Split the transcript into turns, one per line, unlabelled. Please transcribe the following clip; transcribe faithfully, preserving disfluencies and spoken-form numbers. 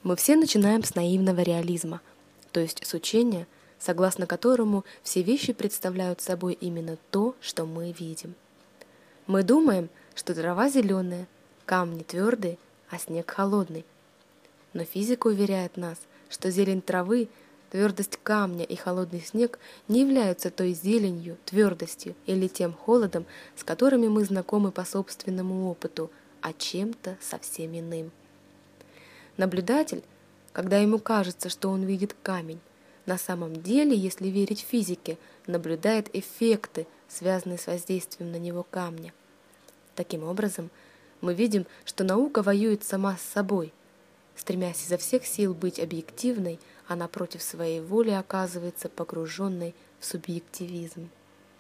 Мы все начинаем с наивного реализма, то есть с учения, согласно которому все вещи представляют собой именно то, что мы видим. Мы думаем, что трава зеленая, камни твердые, а снег холодный. Но физика уверяет нас, что зелень травы, твердость камня и холодный снег не являются той зеленью, твердостью или тем холодом, с которыми мы знакомы по собственному опыту, а чем-то совсем иным. Наблюдатель, когда ему кажется, что он видит камень, на самом деле, если верить физике, наблюдает эффекты, связанные с воздействием на него камня. Таким образом, мы видим, что наука воюет сама с собой. Стремясь изо всех сил быть объективной, она против своей воли оказывается погруженной в субъективизм.